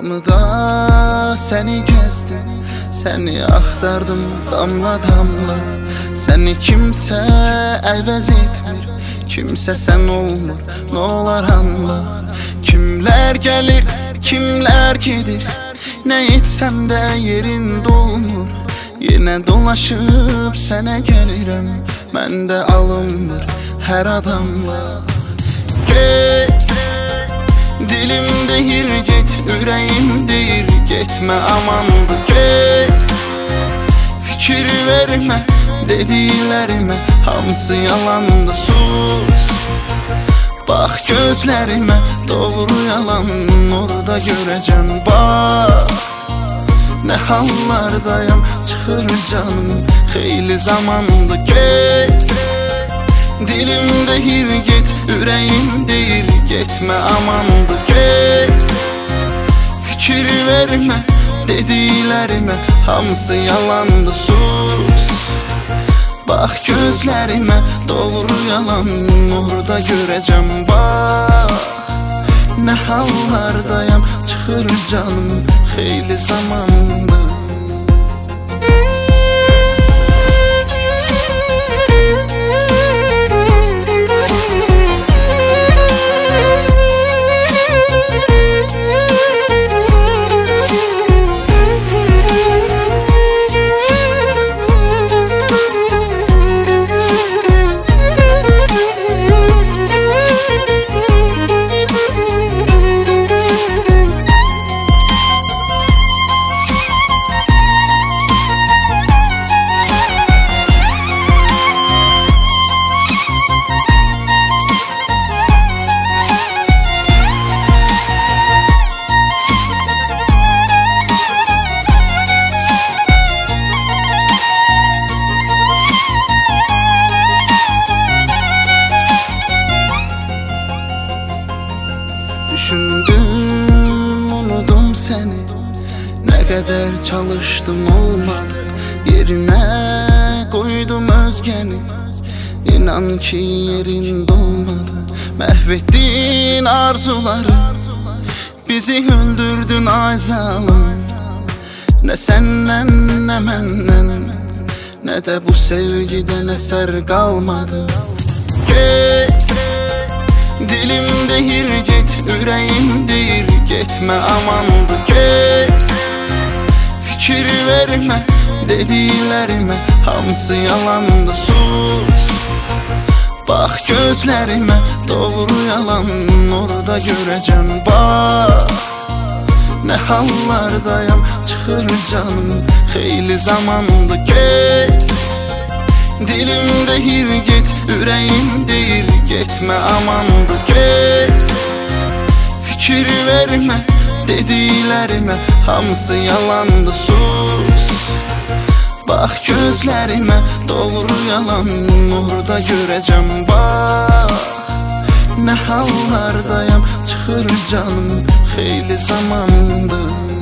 Hamıda səni gəzdim, səni axtardım damla damla. Səni kimsə əvəz etmir, kimsə sən olmur, nə olar anla. Kimlər gəlir, kimlər gedir, nə etsəm də yerin dolmur. Yenə dolaşıb sənə gəlirəm, məndə alınmır hər adamla. Get, dilim deyir get, ürəyim deyir getmə amandı. Get, fikir vermə dediklərimə, hamısı yalandı. Sus, bax gözlərimə, doğru yalan orada görəcəm. Bax, nə hallardayam, çıxır canım, xeyli zamandı. Get, dilim deyir get, ürəyim deyir getmə amandı. Get, fikir vermə dediklərimə, hamısı yalandı. Sus, bax gözlərimə, doğru yalan orada görəcəm. Bax, nə hallardayam, çıxır canım, xeyli zamandı. Düşündüm, unudum səni, nə qədər çalışdım olmadı. Yerinə qoydum özgəni, inan ki yerin dolmadı. Məhv etdin arzuları, bizi öldürdün ay zalım. Nə səndən, nə məndən, nə də bu sevgidən əsər qalmadı. Get, dilim deyir get, ürəyim deyir getmə amandı. Get, fikir vermə dediklərimə, hamısı yalandı. Sus, bax gözlərimə, doğru yalan orada görəcəm. Bax, nə hallardayam, çıxır canım, xeyli zamandı. Get, dilim deyir get, ürəyim deyir getmə amandı. Get, fikir vermə dediklərimə, hamısı yalandı. Sus, bax gözlərimə, doğru yalan orada görəcəm. Bax, nə hallardayam, çıxır canım, xeyli zamandı.